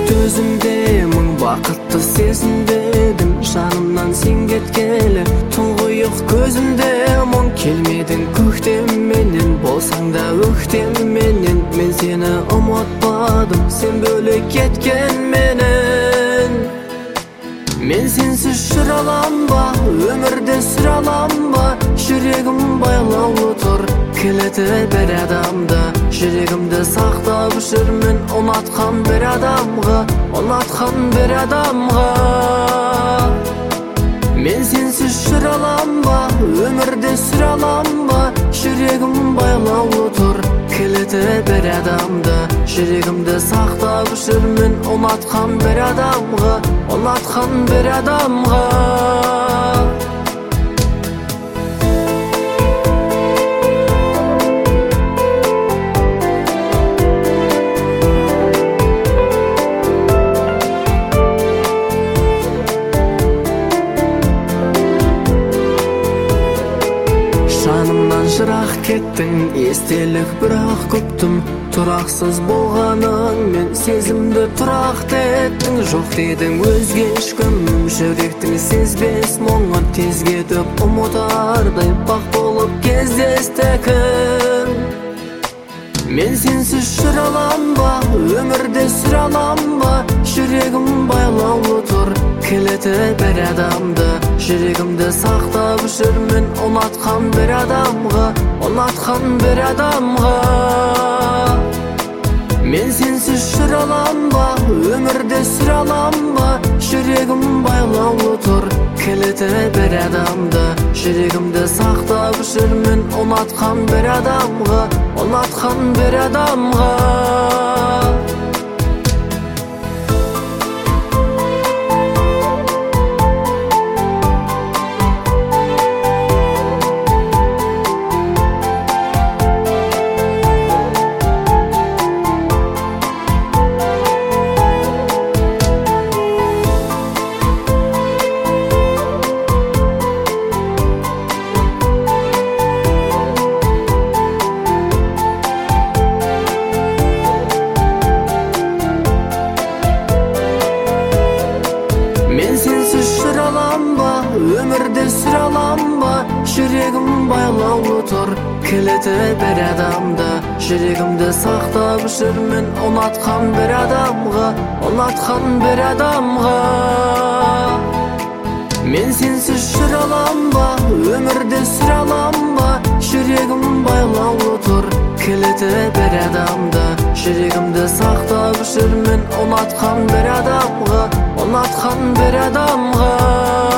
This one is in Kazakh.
Төзімде мың бақытты сезінбедім, жанымнан сен кеткелі тұңғиық көзімде мұң. Келмедің көктемменен, болсаң да өктемменен, мен сені ұмытпадым, сен бөлек кеткенменен. Мен сенсіз жүре алам ба, өмірде сүре алам ба? Жүрегім байлаулы тұр, келеді бір адамды. Жүрегімді сақтап жүрмін, ұнатқан бір адамға, ұнатқан бір адамға. Мен сенсіз жүре алам ба, өмірде сүре алам ба? Жүрегім байлаулы тұр, келеді бір адамды. Жүрегімді сақтап жүрмін, ұнатқан бір адамға, ұнатқан бір адамға. Жанымнан жырақ кеттің, естелік бірақ көптім. Тұрақсыз болғаның мен сезімді тұрақты еттің. Жоқ дедің өзге ешкім, жүректің сезбес мұңын тез кетіп ұмытардай бақ болып кездесті кім. Мен сенсіз жүре алам ба, өмірде сүре алам ба? Жүрегім байлаулы тұр, келеді бір адамды. Жүрегімді сақтап жүрмін, ұнатқан бір адамға, ұнатқан бір адамға. Мен сенсіз жүре алам ба, өмірде сүре алам ба? Жүрегім байлаулы тұр, келеді бір адамды. Жүрегімді сақтап жүрмін, ұнатқан бір адамға, ұнатқан бір адамға. Мен сенсіз жүре алам ба, өмірде сүре алам ба? Жүрегім байлаулы тұр, келеді бір адамды. Жүрегімді сақтап жүрмін, ұнатқан бір адамға, ұнатқан бір адамға. Мен сенсіз жүре алам ба, өмірде сүре алам ба? Жүрегім байлаулы тұр, келеді бір адамды. Жүрегімді сақтап жүрмін, ұнатқан бір адамға, ұнатқан бір адамға.